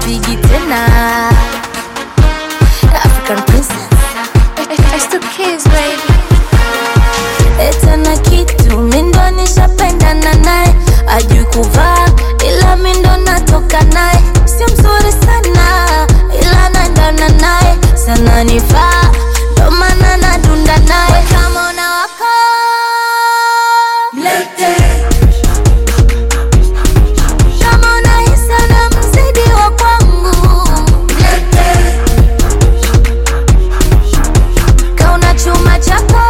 sipigi tena. African princess, I still kiss baby. etana kitu mindo nishapendana naye, ajui kuvaa ila mindo natoka naye, sio mzuri sana ila naendana naye, sana nifaa ndo maana nadunda naye. Kama una wako mlete, kama unahisi unamzidi wa kwangu mlete, ka una chuma chako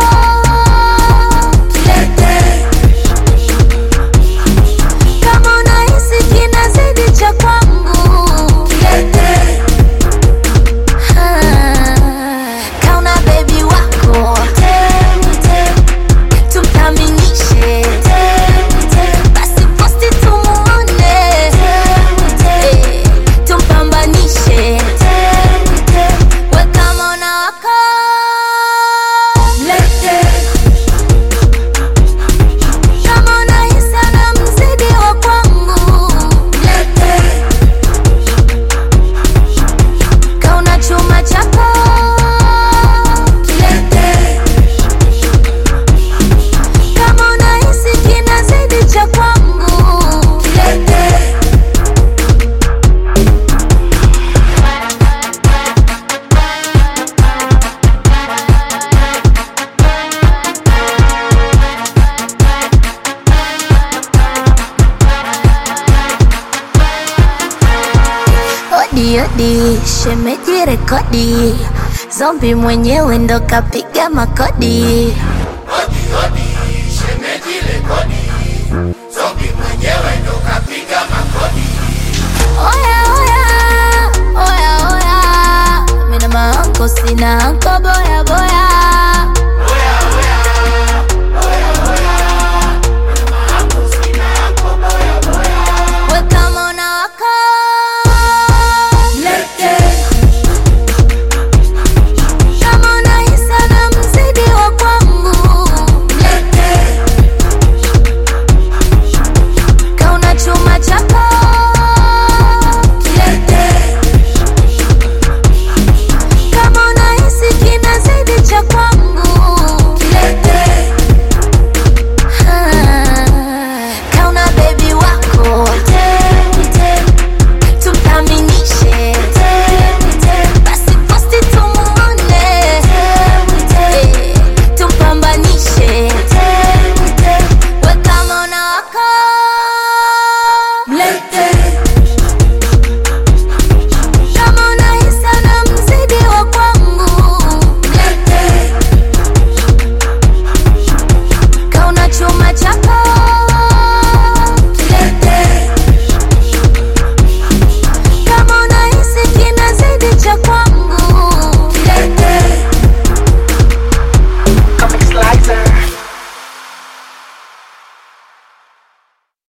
kilete, kama unahisi kinazidi cha kwangu kilete, ka una baby wako tumthaminishe, basi posti tumuone, tumpambanishe. We kama una wako mlete, kama unahisi unamzidi wa kwangu mlete, ka una chuma chako kilete, kama unahisi kinazidi cha kwangu kilete. Odi odi, shemeji rekodi, zombi mwenyewe ndo kapiga makodi. Odi odi, shemeji rekodi, zombi mwenyewe ndo kapiga makodi. Oya oya, oya oya, mina maanko sina anko boya boya.